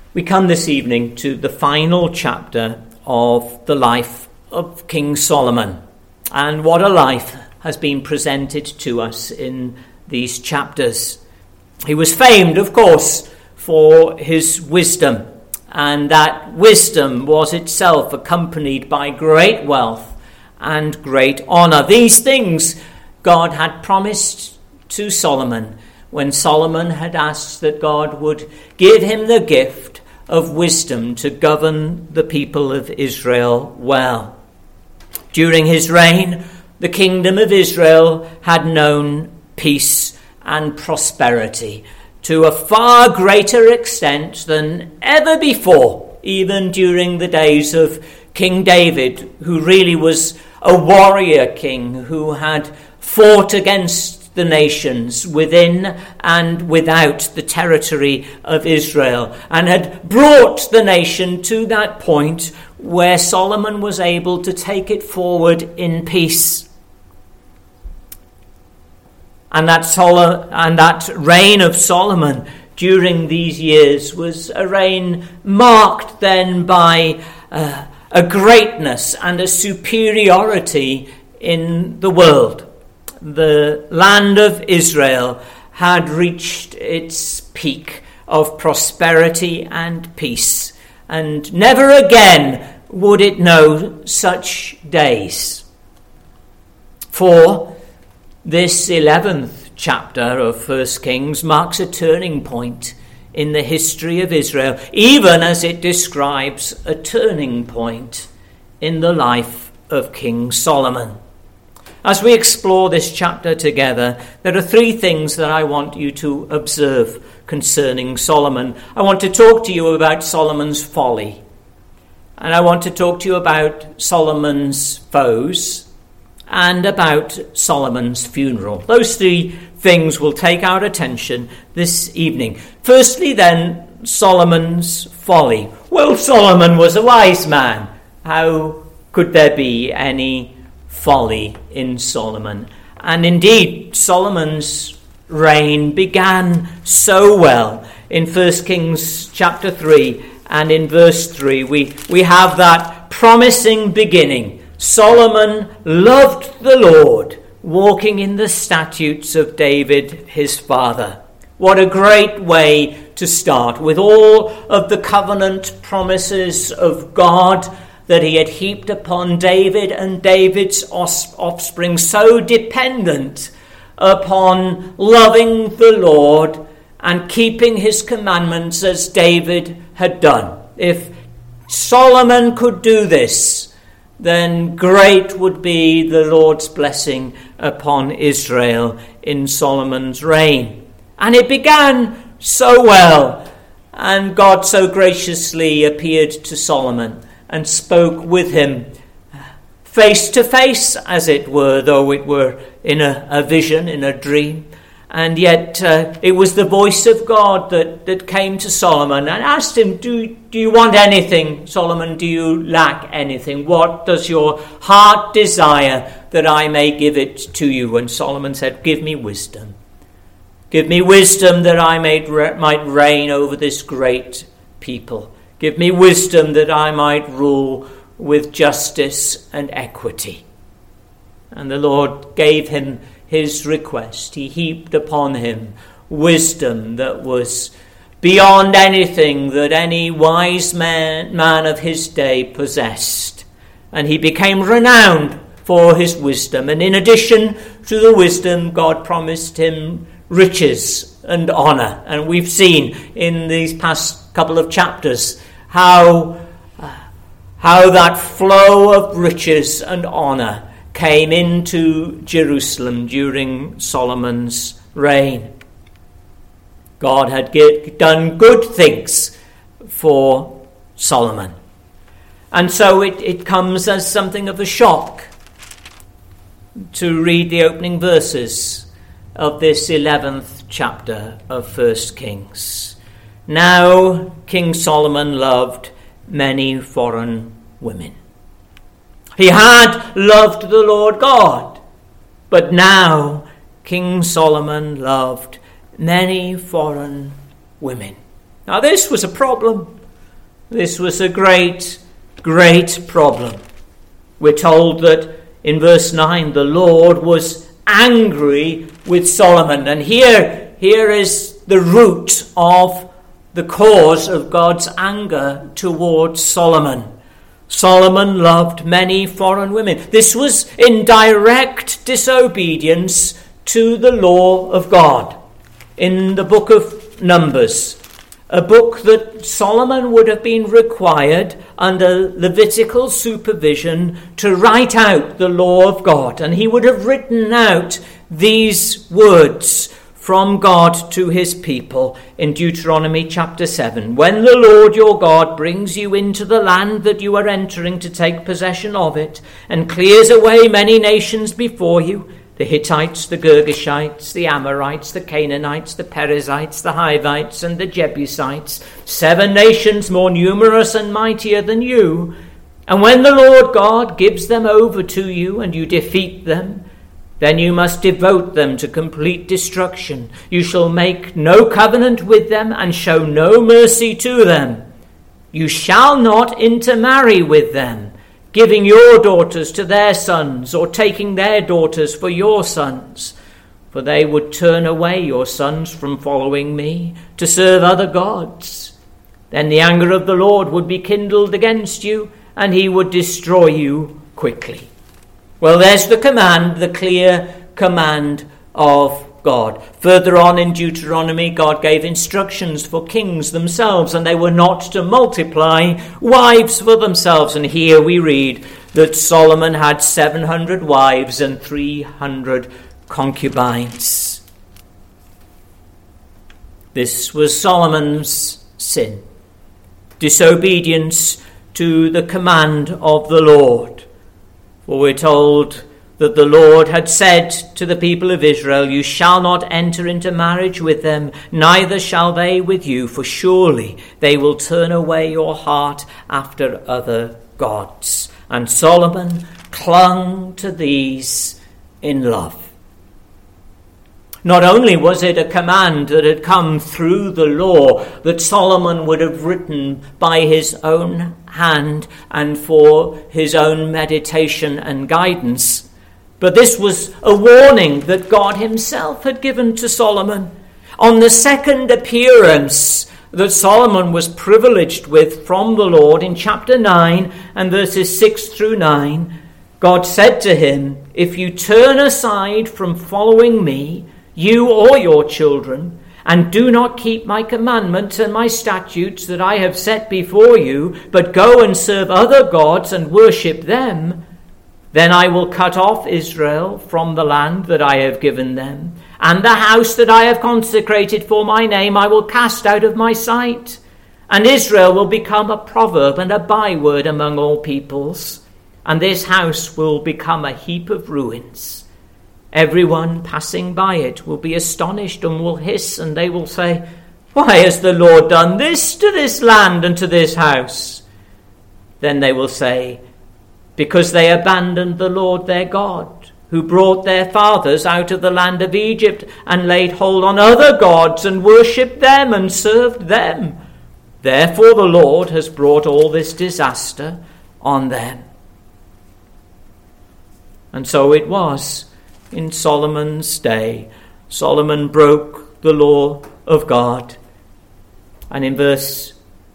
We come this evening to the final chapter of the life of King Solomon. And what a life has been presented to us in these chapters. He was famed, of course, for his wisdom. And that wisdom was itself accompanied by great wealth and great honor. These things God had promised to Solomon when Solomon had asked that God would give him the gift of wisdom to govern the people of Israel well. During his reign, the kingdom of Israel had known peace and prosperity to a far greater extent than ever before, even during the days of King David, who really was a warrior king who had fought against the nations within and without the territory of Israel, and had brought the nation to that point where Solomon was able to take it forward in peace. And that reign of Solomon during these years was a reign marked then by a greatness and a superiority in the world. The land of Israel had reached its peak of prosperity and peace, and never again would it know such days. For this 11th chapter of 1 Kings marks a turning point in the history of Israel, even as it describes a turning point in the life of King Solomon. As we explore this chapter together, there are three things that I want you to observe concerning Solomon. I want to talk to you about Solomon's folly, and I want to talk to you about Solomon's foes, and about Solomon's funeral. Those three things will take our attention this evening. Firstly, then, Solomon's folly. Well, Solomon was a wise man. How could there be any folly in Solomon? And indeed, Solomon's reign began so well. In 1 Kings chapter 3 and in verse 3, we have that promising beginning. Solomon loved the Lord, walking in the statutes of David his father. What a great way to start, with all of the covenant promises of God that he had heaped upon David and David's offspring, so dependent upon loving the Lord and keeping his commandments as David had done. If Solomon could do this, then great would be the Lord's blessing upon Israel in Solomon's reign. And it began so well, and God so graciously appeared to Solomon and spoke with him face to face, as it were, though it were in a vision, in a dream. And yet it was the voice of God that came to Solomon and asked him, do you want anything, Solomon? Do you lack anything? What does your heart desire that I may give it to you? And Solomon said, give me wisdom. Give me wisdom that I might reign over this great people. Give me wisdom that I might rule with justice and equity. And the Lord gave him his request. He heaped upon him wisdom that was beyond anything that any wise man of his day possessed. And he became renowned for his wisdom. And in addition to the wisdom, God promised him riches and honor. And we've seen in these past couple of chapters how that flow of riches and honor came into Jerusalem during Solomon's reign. God had done good things for Solomon. And so it comes as something of a shock to read the opening verses of this 11th chapter of 1 Kings. Now King Solomon loved many foreign women. He had loved the Lord God, but now King Solomon loved many foreign women. Now this was a problem. This was a great, great problem. We're told that in verse 9, the Lord was angry with Solomon. And here is the root of the cause of God's anger towards Solomon. Solomon loved many foreign women. This was in direct disobedience to the law of God. In the book of Numbers, a book that Solomon would have been required under Levitical supervision to write out the law of God. And he would have written out these words from God to his people in Deuteronomy chapter 7. When the Lord your God brings you into the land that you are entering to take possession of it, and clears away many nations before you, the Hittites, the Girgashites, the Amorites, the Canaanites, the Perizzites, the Hivites, and the Jebusites, 7 nations more numerous and mightier than you. And when the Lord God gives them over to you and you defeat them, then you must devote them to complete destruction. You shall make no covenant with them and show no mercy to them. You shall not intermarry with them, giving your daughters to their sons, or taking their daughters for your sons. For they would turn away your sons from following me to serve other gods. Then the anger of the Lord would be kindled against you, and he would destroy you quickly. Well, there's the command, the clear command of God. Further on in Deuteronomy, God gave instructions for kings themselves, and they were not to multiply wives for themselves. And here we read that Solomon had 700 wives and 300 concubines. This was Solomon's sin, disobedience to the command of the Lord. For we're told that the Lord had said to the people of Israel, you shall not enter into marriage with them, neither shall they with you, for surely they will turn away your heart after other gods. And Solomon clung to these in love. Not only was it a command that had come through the law that Solomon would have written by his own hand and for his own meditation and guidance, but this was a warning that God himself had given to Solomon. On the second appearance that Solomon was privileged with from the Lord in chapter 9 and verses 6 through 9, God said to him, if you turn aside from following me, you or your children, and do not keep my commandments and my statutes that I have set before you, but go and serve other gods and worship them, then I will cut off Israel from the land that I have given them, and the house that I have consecrated for my name I will cast out of my sight, and Israel will become a proverb and a byword among all peoples, and this house will become a heap of ruins. Everyone passing by it will be astonished and will hiss, and they will say, why has the Lord done this to this land and to this house? Then they will say, because they abandoned the Lord their God, who brought their fathers out of the land of Egypt and laid hold on other gods and worshipped them and served them. Therefore the Lord has brought all this disaster on them. And so it was. In Solomon's day, Solomon broke the law of God. And in verse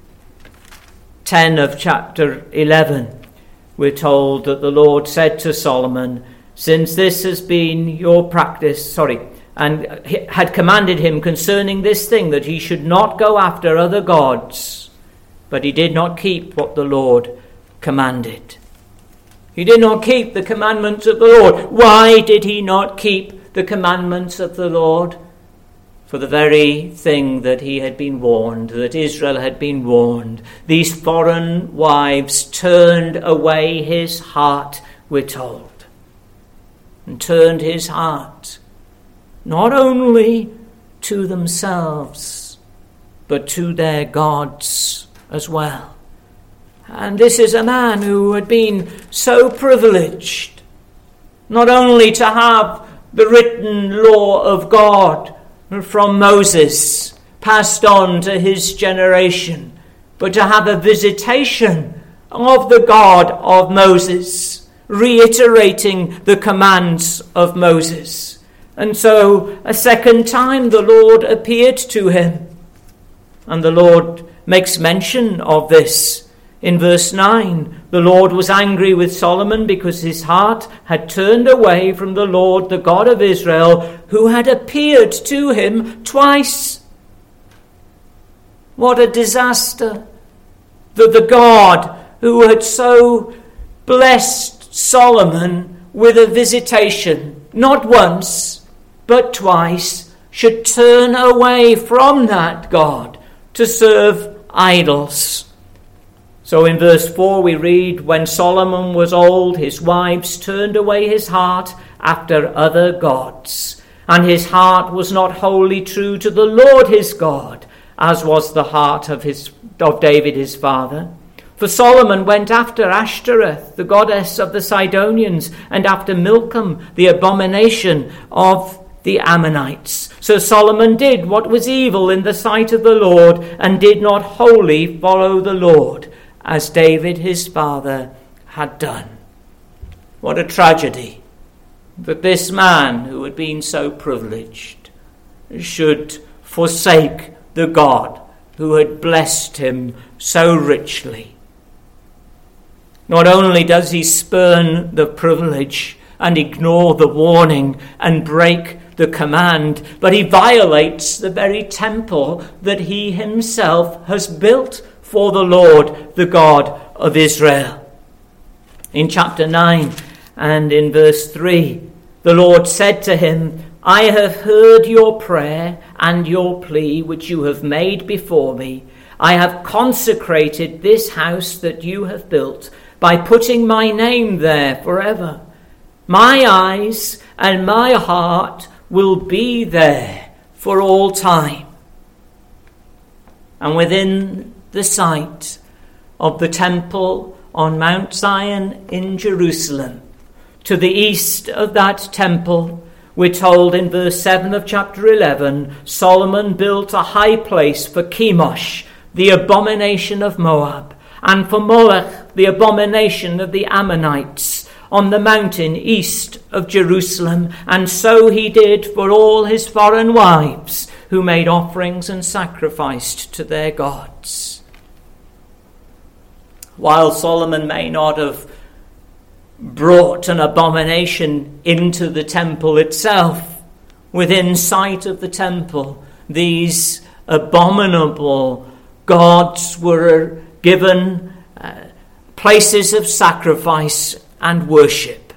10 of chapter 11, we're told that the Lord said to Solomon, since this has been your practice, and had commanded him concerning this thing, that he should not go after other gods, but he did not keep what the Lord commanded. He did not keep the commandments of the Lord. Why did he not keep the commandments of the Lord? For the very thing that he had been warned, that Israel had been warned. These foreign wives turned away his heart, we're told. And turned his heart not only to themselves, but to their gods as well. And this is a man who had been so privileged, not only to have the written law of God from Moses passed on to his generation, but to have a visitation of the God of Moses, reiterating the commands of Moses. And so a second time the Lord appeared to him. And the Lord makes mention of this in verse 9. The Lord was angry with Solomon because his heart had turned away from the Lord, the God of Israel, who had appeared to him twice. What a disaster that the God who had so blessed Solomon with a visitation, not once, but twice, should turn away from that God to serve idols. So in verse 4 we read, when Solomon was old, his wives turned away his heart after other gods, and his heart was not wholly true to the Lord his God, as was the heart of David his father. For Solomon went after Ashtoreth, the goddess of the Sidonians, and after Milcom, the abomination of the Ammonites. So Solomon did what was evil in the sight of the Lord, and did not wholly follow the Lord, as David his father had done. What a tragedy that this man who had been so privileged should forsake the God who had blessed him so richly. Not only does he spurn the privilege and ignore the warning and break the command, but he violates the very temple that he himself has built for the Lord, the God of Israel. In chapter 9 and in verse 3, the Lord said to him, I have heard your prayer and your plea which you have made before me. I have consecrated this house that you have built by putting my name there forever. My eyes and my heart will be there for all time. And within the sight of the temple on Mount Zion in Jerusalem, to the east of that temple, we're told in verse 7 of chapter 11, Solomon built a high place for Chemosh, the abomination of Moab, and for Molech, the abomination of the Ammonites, on the mountain east of Jerusalem. And so he did for all his foreign wives who made offerings and sacrificed to their gods. While Solomon may not have brought an abomination into the temple itself, within sight of the temple, these abominable gods were given places of sacrifice and worship.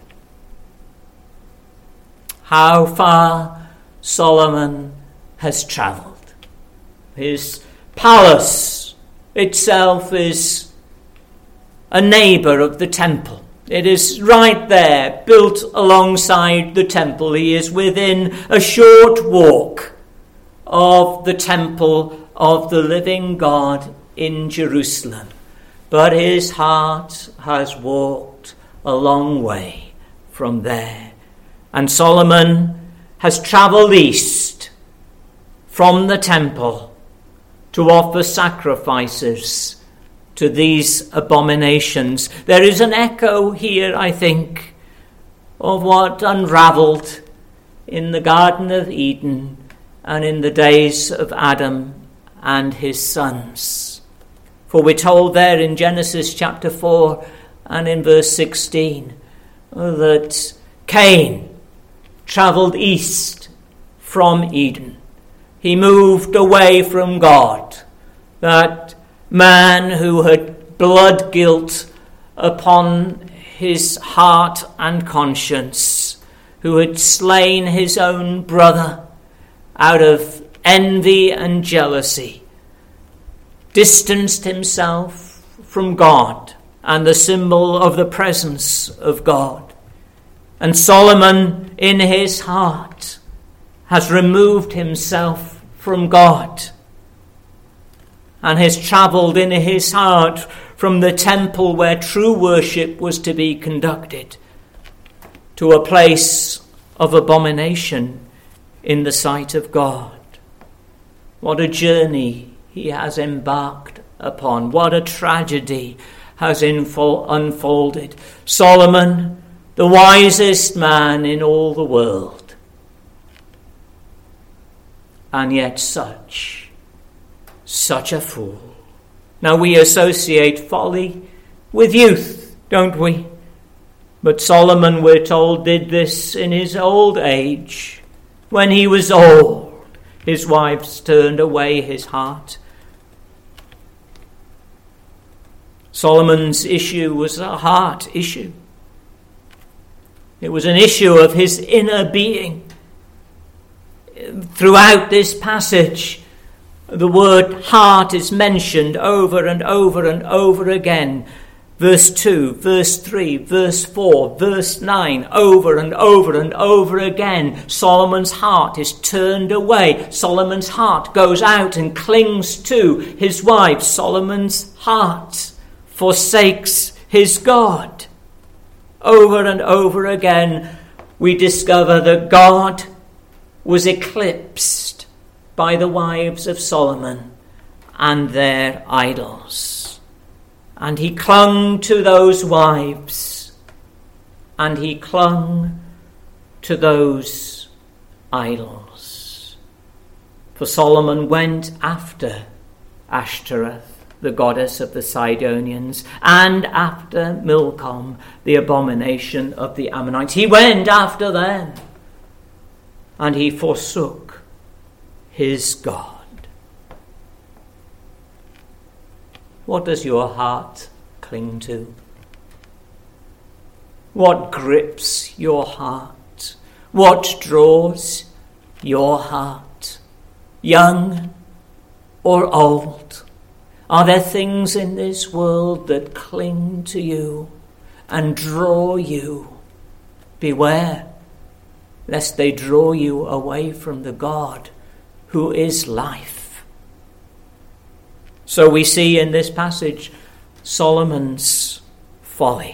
How far Solomon has travelled. His palace itself is a neighbour of the temple. It is right there, built alongside the temple. He is within a short walk of the temple of the living God in Jerusalem. But his heart has walked a long way from there. And Solomon has travelled east from the temple to offer sacrifices to these abominations. There is an echo here, I think, of what unravelled in the Garden of Eden and in the days of Adam and his sons. For we're told there in Genesis chapter 4 and in verse 16 that Cain travelled east from Eden. He moved away from God, that man who had blood guilt upon his heart and conscience, who had slain his own brother out of envy and jealousy, distanced himself from God and the symbol of the presence of God. And Solomon, in his heart, has removed himself from God and has travelled in his heart from the temple where true worship was to be conducted to a place of abomination in the sight of God. What a journey he has embarked upon. What a tragedy has unfolded. Solomon, the wisest man in all the world, and yet such a fool. Now we associate folly with youth, don't we? But Solomon, we're told, did this in his old age. When he was old, his wives turned away his heart. Solomon's issue was a heart issue. It was an issue of his inner being. Throughout this passage, the word heart is mentioned over and over and over again. Verse 2, verse 3, verse 4, verse 9, over and over and over again. Solomon's heart is turned away. Solomon's heart goes out and clings to his wife. Solomon's heart forsakes his God. Over and over again, we discover that God was eclipsed by the wives of Solomon and their idols. And he clung to those wives, and he clung to those idols. For Solomon went after Ashtoreth, the goddess of the Sidonians, and after Milcom, the abomination of the Ammonites. He went after them, and he forsook his God. What does your heart cling to? What grips your heart? What draws your heart? Young or old? Are there things in this world that cling to you and draw you? Beware, lest they draw you away from the God who is life. So we see in this passage Solomon's folly.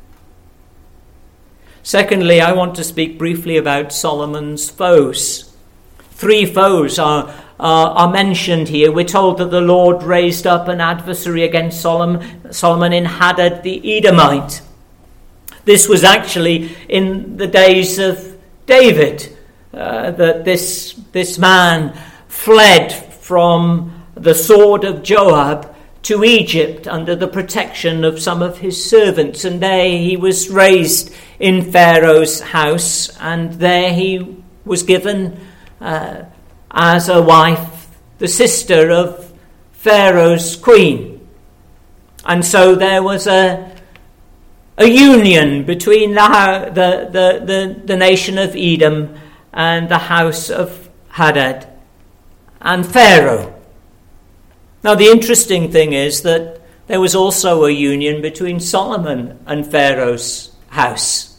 Secondly, I want to speak briefly about Solomon's foes. 3 foes are mentioned here. We're told that the Lord raised up an adversary against Solomon in Hadad the Edomite. This was actually in the days of David, that this man fled from the sword of Joab to Egypt under the protection of some of his servants. And there he was raised in Pharaoh's house, and there he was given as a wife the sister of Pharaoh's queen. And so there was a union between the nation of Edom and the house of Hadad and Pharaoh. Now, the interesting thing is that there was also a union between Solomon and Pharaoh's house.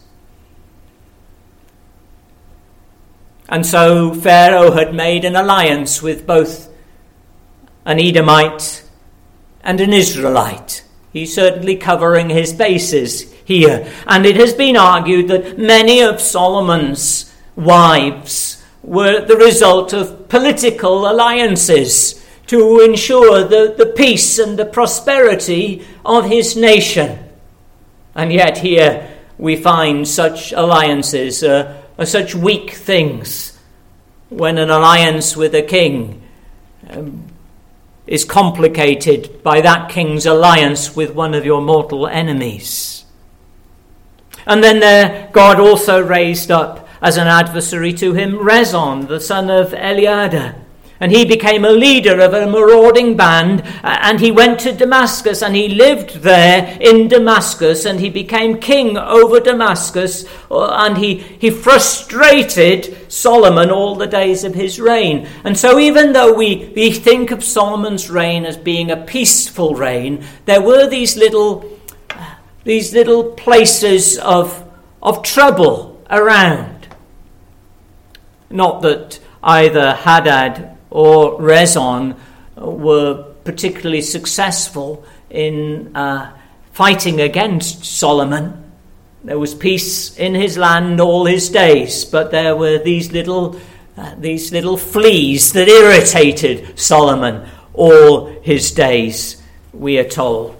And so Pharaoh had made an alliance with both an Edomite and an Israelite. He's certainly covering his bases here. And it has been argued that many of Solomon's wives were the result of political alliances to ensure the peace and the prosperity of his nation. And yet here we find such alliances are such weak things when an alliance with a king is complicated by that king's alliance with one of your mortal enemies. And then there God also raised up as an adversary to him Rezon, the son of Eliada. And he became a leader of a marauding band, and he went to Damascus, and he lived there in Damascus, and he became king over Damascus, and he frustrated Solomon all the days of his reign. And so even though we think of Solomon's reign as being a peaceful reign, there were these little places of trouble around. Not that either Hadad or Rezon were particularly successful in fighting against Solomon. There was peace in his land all his days, but there were these little fleas that irritated Solomon all his days. we are told.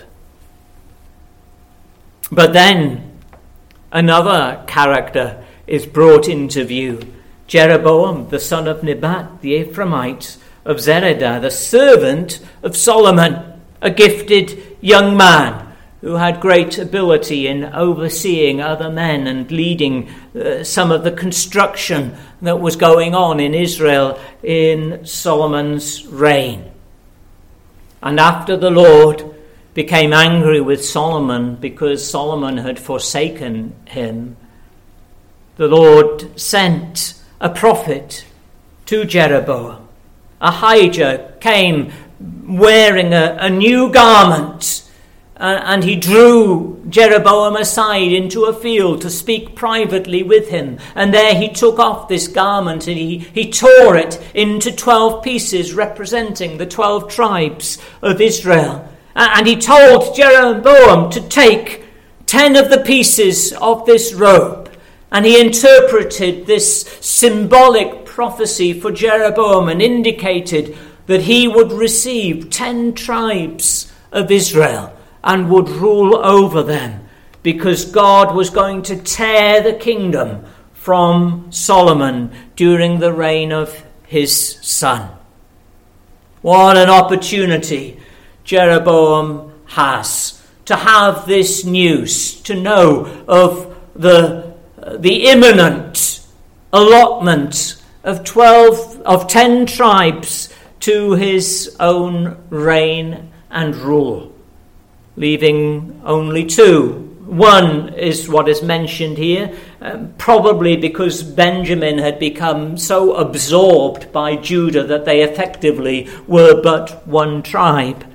But then another character is brought into view. Jeroboam, the son of Nebat, the Ephraimite of Zeredah, the servant of Solomon, a gifted young man who had great ability in overseeing other men and leading some of the construction that was going on in Israel in Solomon's reign. And after the Lord became angry with Solomon because Solomon had forsaken him, the Lord sent a prophet to Jeroboam. Ahijah came wearing a new garment, and he drew Jeroboam aside into a field to speak privately with him. And there he took off this garment and he tore it into 12 pieces representing the 12 tribes of Israel. And he told Jeroboam to take 10 of the pieces of this robe. And he interpreted this symbolic prophecy for Jeroboam and indicated that he would receive 10 tribes of Israel and would rule over them, because God was going to tear the kingdom from Solomon during the reign of his son. What an opportunity Jeroboam has to have this news, to know of the imminent allotment of 10 tribes to his own reign and rule, leaving only 2. One is what is mentioned here, probably because Benjamin had become so absorbed by Judah that they effectively were but one tribe.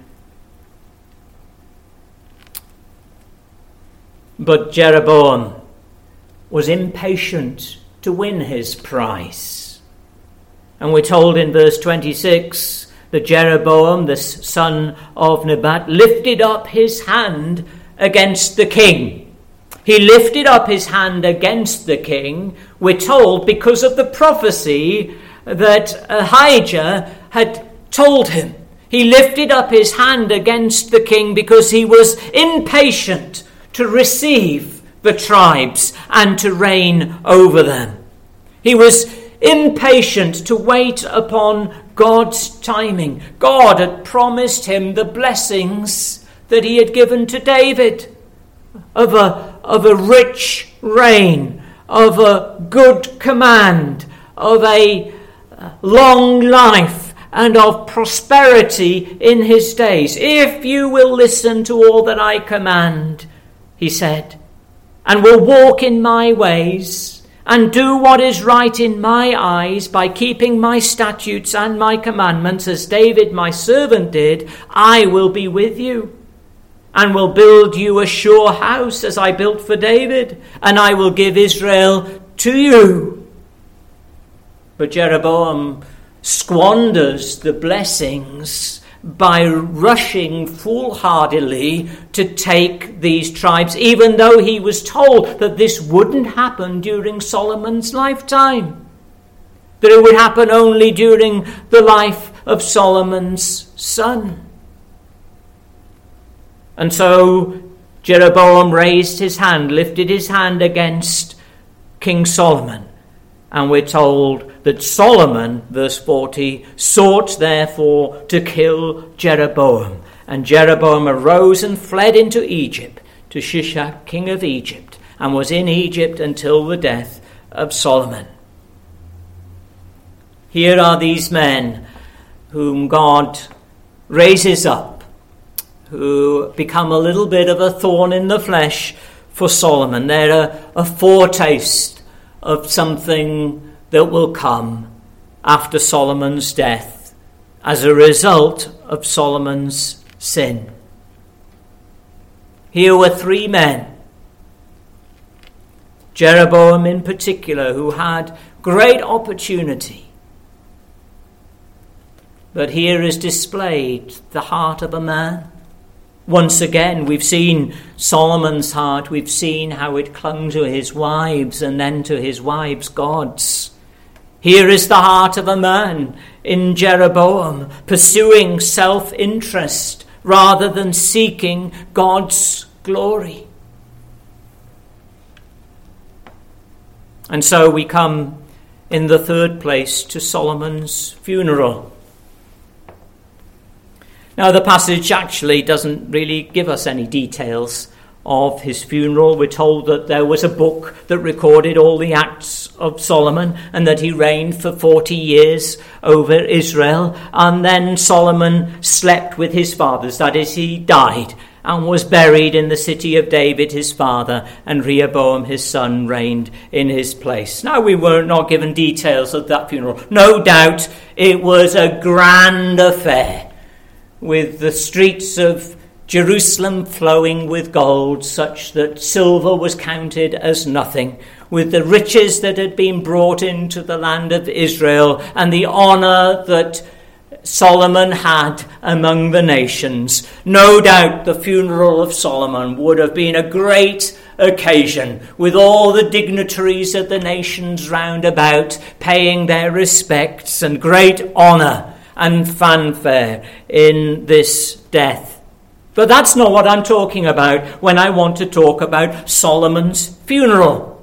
But Jeroboam was impatient to win his prize. And we're told in verse 26 that Jeroboam, the son of Nebat, lifted up his hand against the king. He lifted up his hand against the king, we're told, because of the prophecy that Ahijah had told him. He lifted up his hand against the king because he was impatient to receive the tribes and to reign over them. He was impatient to wait upon God's timing. God had promised him the blessings that he had given to David of a rich reign, of a good command, of a long life, and of prosperity in his days. If you will listen to all that I command, he said, and will walk in my ways, and do what is right in my eyes by keeping my statutes and my commandments, as David my servant did, I will be with you, and will build you a sure house as I built for David, and I will give Israel to you. But Jeroboam squanders the blessings by rushing foolhardily to take these tribes, even though he was told that this wouldn't happen during Solomon's lifetime, that it would happen only during the life of Solomon's son. And so Jeroboam raised his hand, lifted his hand against King Solomon. And we're told that Solomon, verse 40, sought therefore to kill Jeroboam. And Jeroboam arose and fled into Egypt, to Shishak, king of Egypt, and was in Egypt until the death of Solomon. Here are these men whom God raises up, who become a little bit of a thorn in the flesh for Solomon. They're a foretaste of something that will come after Solomon's death as a result of Solomon's sin. Here were 3 men, Jeroboam in particular, who had great opportunity. But here is displayed the heart of a man. Once again, we've seen Solomon's heart. We've seen how it clung to his wives and then to his wives' gods. Here is the heart of a man in Jeroboam, pursuing self-interest rather than seeking God's glory. And so we come in the third place to Solomon's funeral. Now, the passage actually doesn't really give us any details of his funeral. We're told that there was a book that recorded all the acts of Solomon and that he reigned for 40 years over Israel. And then Solomon slept with his fathers, that is, he died and was buried in the city of David, his father, and Rehoboam, his son, reigned in his place. Now, we were not given details of that funeral. No doubt it was a grand affair, with the streets of Jerusalem flowing with gold, such that silver was counted as nothing, with the riches that had been brought into the land of Israel and the honor that Solomon had among the nations. No doubt the funeral of Solomon would have been a great occasion, with all the dignitaries of the nations round about paying their respects and great honor and fanfare in this death. But that's not what I'm talking about when I want to talk about Solomon's funeral.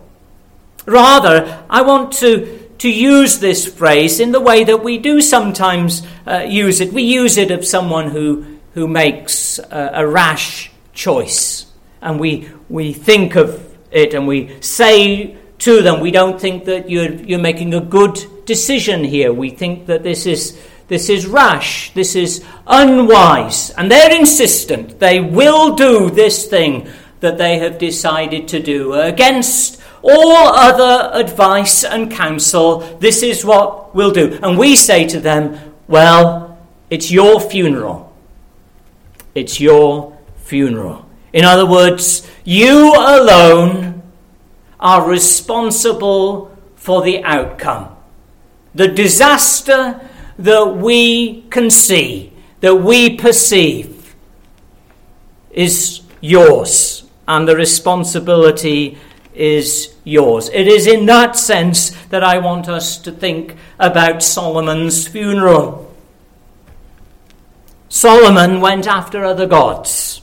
Rather, I want to use this phrase in the way that we do sometimes use it. We use it of someone who makes a rash choice. And we think of it and we say to them, we don't think that you're making a good decision here. We think that this is rash, this is unwise. And they're insistent. They will do this thing that they have decided to do against all other advice and counsel. This is what we'll do. And we say to them, well, it's your funeral. It's your funeral. In other words, you alone are responsible for the outcome. The disaster that we can see, that we perceive, is yours, and the responsibility is yours. It is in that sense that I want us to think about Solomon's funeral. Solomon went after other gods.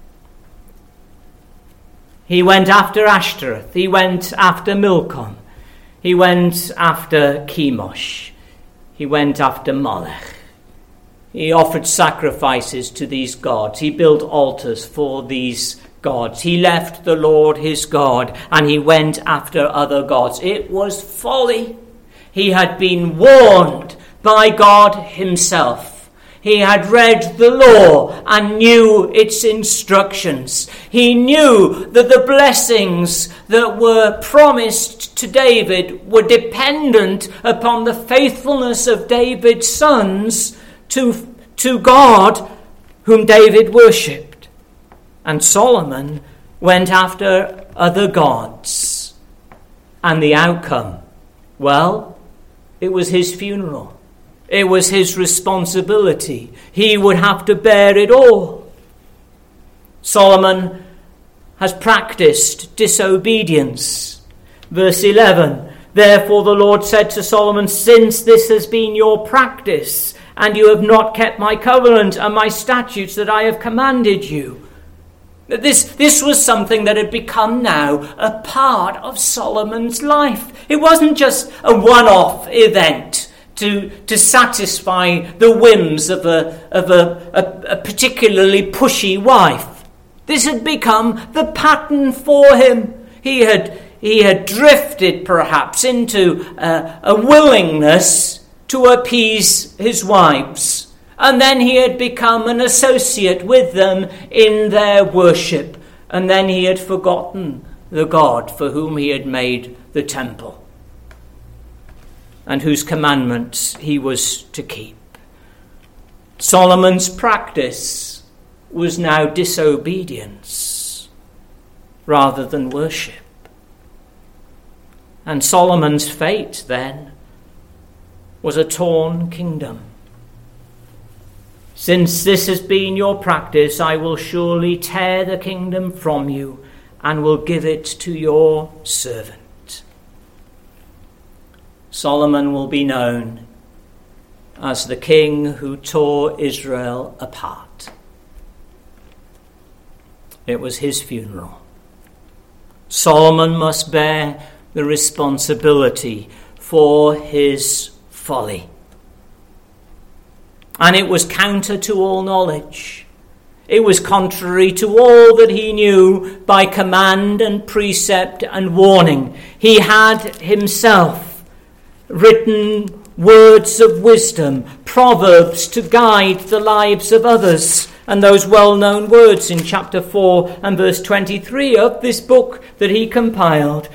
He went after Ashtoreth. He went after Milcom. He went after Chemosh. He went after Molech. He offered sacrifices to these gods. He built altars for these gods. He left the Lord his God and he went after other gods. It was folly. He had been warned by God himself. He had read the law and knew its instructions. He knew that the blessings that were promised to David were dependent upon the faithfulness of David's sons to God, whom David worshipped. And Solomon went after other gods. And the outcome, well, it was his funeral. It was his responsibility. He would have to bear it all. Solomon has practiced disobedience. Verse 11, therefore the Lord said to Solomon, since this has been your practice, and you have not kept my covenant and my statutes that I have commanded you. This was something that had become now a part of Solomon's life. It wasn't just a one-off event to satisfy the whims of a particularly pushy wife. This had become the pattern for him. He had drifted perhaps into a willingness to appease his wives. And then he had become an associate with them in their worship. And then he had forgotten the God for whom he had made the temple and whose commandments he was to keep. Solomon's practice was now disobedience rather than worship. And Solomon's fate then was a torn kingdom. Since this has been your practice, I will surely tear the kingdom from you and will give it to your servant. Solomon will be known as the king who tore Israel apart. It was his funeral. Solomon must bear the responsibility for his folly. And it was counter to all knowledge. It was contrary to all that he knew by command and precept and warning. He had himself written words of wisdom, proverbs to guide the lives of others, and those well-known words in chapter 4 and verse 23 of this book that he compiled.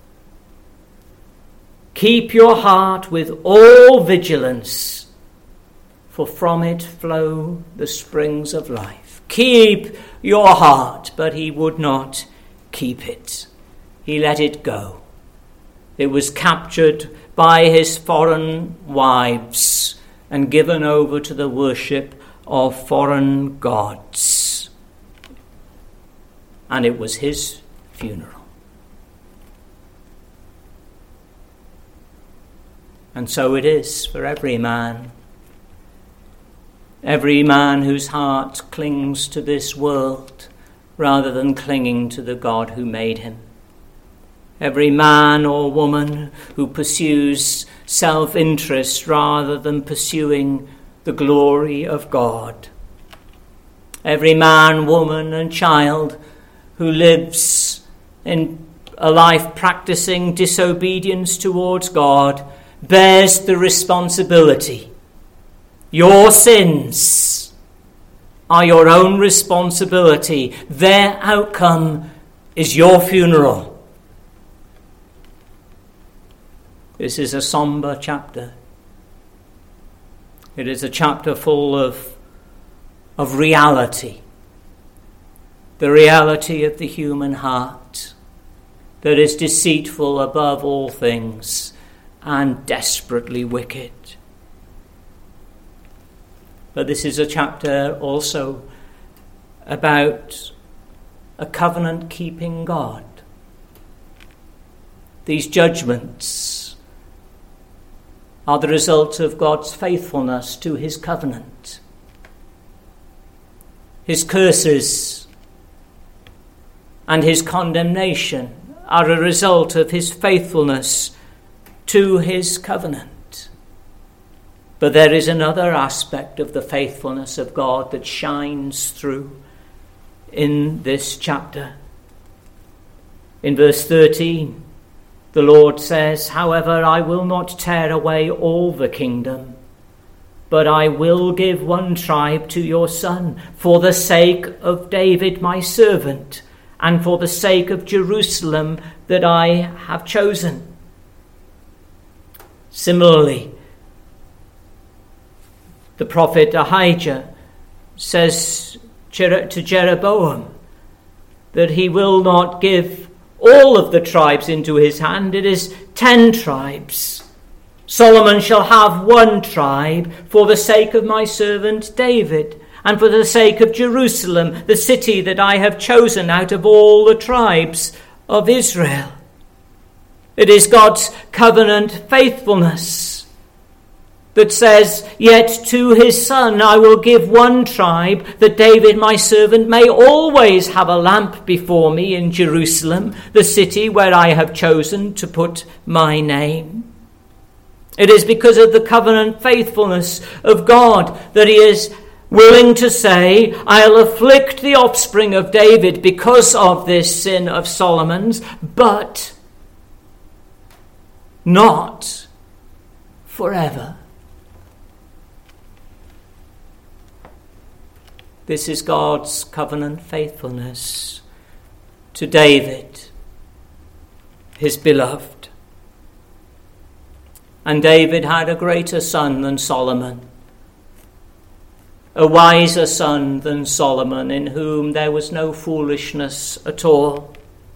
Keep your heart with all vigilance, for from it flow the springs of life. Keep your heart, but he would not keep it. He let it go. It was captured by his foreign wives and given over to the worship of foreign gods. And it was his funeral. And so it is for every man. Every man whose heart clings to this world rather than clinging to the God who made him. Every man or woman who pursues self-interest rather than pursuing the glory of God. Every man, woman, and child who lives in a life practicing disobedience towards God bears the responsibility. Your sins are your own responsibility. Their outcome is your funeral. This is a somber chapter. It is a chapter full of reality. The reality of the human heart that is deceitful above all things and desperately wicked. But this is a chapter also about a covenant-keeping God. These judgments are the result of God's faithfulness to his covenant. His curses and his condemnation are a result of his faithfulness to his covenant. But there is another aspect of the faithfulness of God that shines through in this chapter. In verse 13, the Lord says, "However, I will not tear away all the kingdom, but I will give one tribe to your son, for the sake of David my servant, and for the sake of Jerusalem that I have chosen." Similarly, the prophet Ahijah says to Jeroboam that he will not give all of the tribes into his hand. It is 10 tribes. Solomon shall have one tribe for the sake of my servant David, and for the sake of Jerusalem, the city that I have chosen out of all the tribes of Israel. It is God's covenant faithfulness that says, "Yet to his son I will give one tribe, that David my servant may always have a lamp before me in Jerusalem, the city where I have chosen to put my name." It is because of the covenant faithfulness of God that he is willing to say, "I'll afflict the offspring of David because of this sin of Solomon's, but not forever." This is God's covenant faithfulness to David, his beloved. And David had a greater son than Solomon, a wiser son than Solomon, in whom there was no foolishness at all.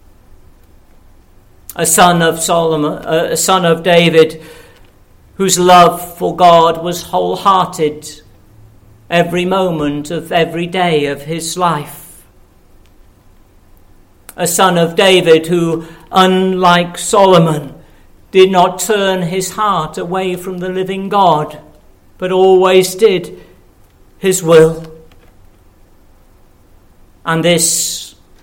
A son of David, whose love for God was wholehearted every moment of every day of his life. A son of David who, unlike Solomon, did not turn his heart away from the living God, but always did his will. And this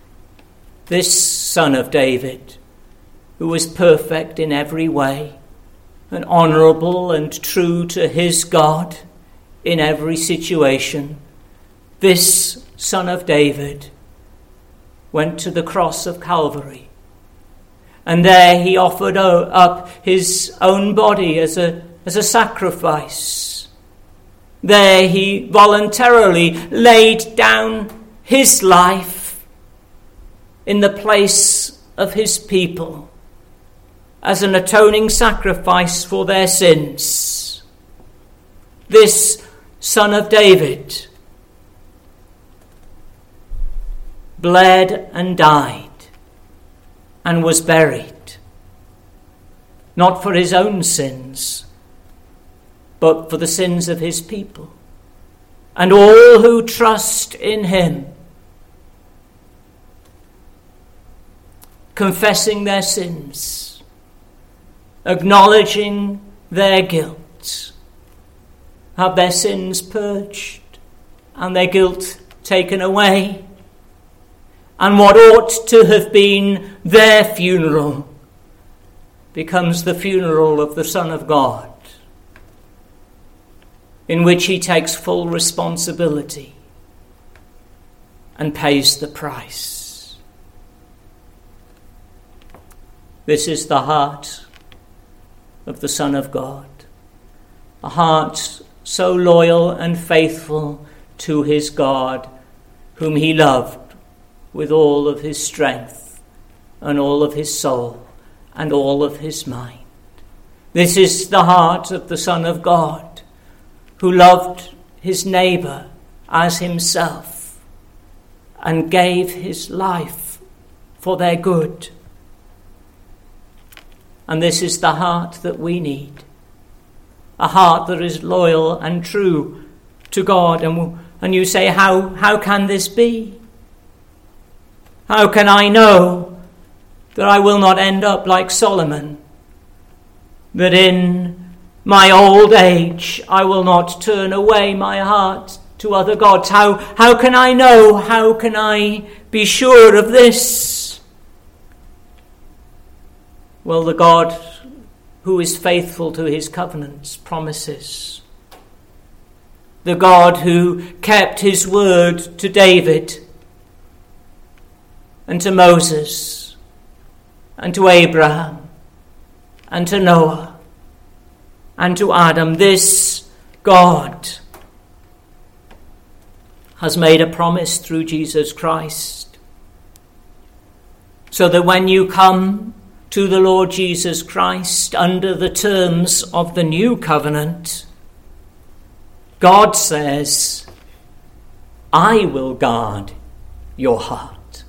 this Son of David, who was perfect in every way, and honourable and true to his God in every situation, this Son of David went to the cross of Calvary. And there he offered up his own body as a sacrifice. There he voluntarily laid down his life in the place of his people as an atoning sacrifice for their sins. This Son of David bled and died and was buried, not for his own sins, but for the sins of his people. And all who trust in him, confessing their sins, acknowledging their guilt, have their sins purged and their guilt taken away. And what ought to have been their funeral becomes the funeral of the Son of God, in which he takes full responsibility and pays the price. This is the heart of the Son of God, a heart so loyal and faithful to his God, whom he loved with all of his strength and all of his soul and all of his mind. This is the heart of the Son of God, who loved his neighbour as himself and gave his life for their good. And this is the heart that we need, a heart that is loyal and true to God. And you say, how can this be? How can I know that I will not end up like Solomon, that in my old age I will not turn away my heart to other gods? How can I know? How can I be sure of this? Well, the God who is faithful to his covenants promises, the God who kept his word to David and to Moses and to Abraham and to Noah and to Adam, this God has made a promise through Jesus Christ, so that when you come to the Lord Jesus Christ under the terms of the new covenant, God says, I will guard your heart.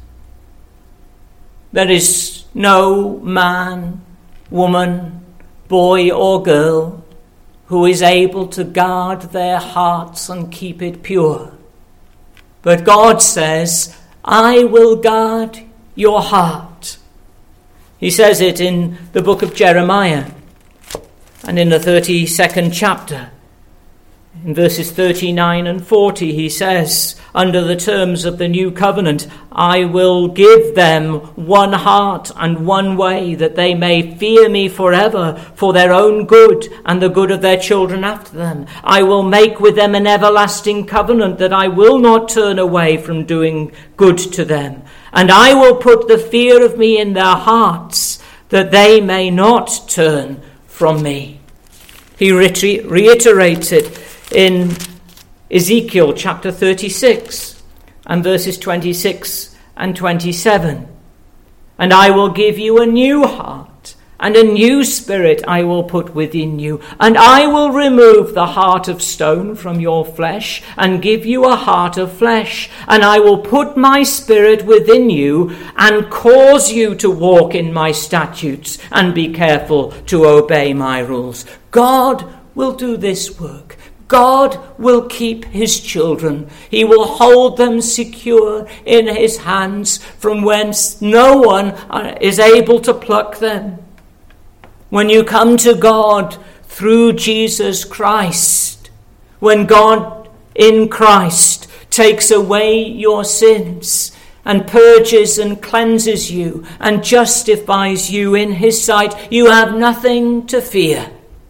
There is no man, woman, boy or girl who is able to guard their hearts and keep it pure. But God says, I will guard your heart. He says it in the book of Jeremiah and in the 32nd chapter. In verses 39 and 40, he says, under the terms of the new covenant, I will give them one heart and one way, that they may fear me forever, for their own good and the good of their children after them. I will make with them an everlasting covenant, that I will not turn away from doing good to them. And I will put the fear of me in their hearts, that they may not turn from me. He reiterates it in Ezekiel chapter 36 and verses 26 and 27. And I will give you a new heart, and a new spirit I will put within you. And I will remove the heart of stone from your flesh, and give you a heart of flesh. And I will put my spirit within you, and cause you to walk in my statutes, and be careful to obey my rules. God will do this work. God will keep his children. He will hold them secure in his hands, from whence no one is able to pluck them. When you come to God through Jesus Christ, when God in Christ takes away your sins and purges and cleanses you and justifies you in his sight. You have nothing to fear.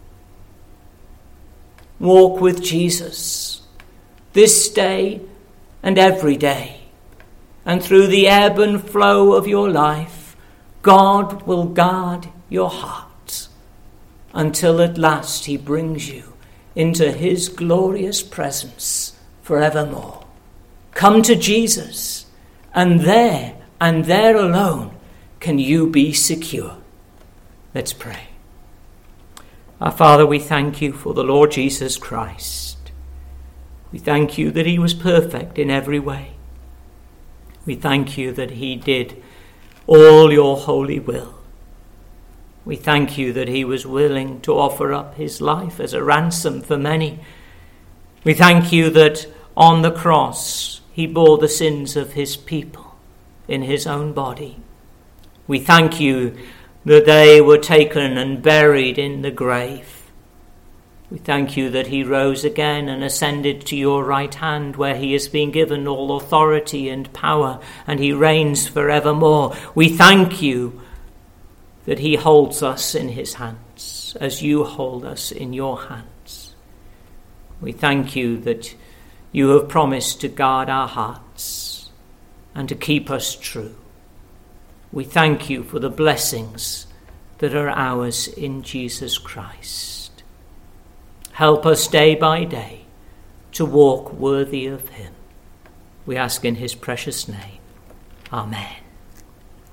Walk with Jesus this day and every day. And through the ebb and flow of your life, God will guard your heart until at last he brings you into his glorious presence forevermore. Come to Jesus, and there alone can you be secure. Let's pray. Our Father, we thank you for the Lord Jesus Christ. We thank you that he was perfect in every way. We thank you that he did all your holy will. We thank you that he was willing to offer up his life as a ransom for many. We thank you that on the cross he bore the sins of his people in his own body. We thank you that they were taken and buried in the grave. We thank you that he rose again and ascended to your right hand, where he has been given all authority and power, and he reigns forevermore. We thank you that he holds us in his hands as you hold us in your hands. We thank you that you have promised to guard our hearts and to keep us true. We thank you for the blessings that are ours in Jesus Christ. Help us day by day to walk worthy of him. We ask in his precious name. Amen.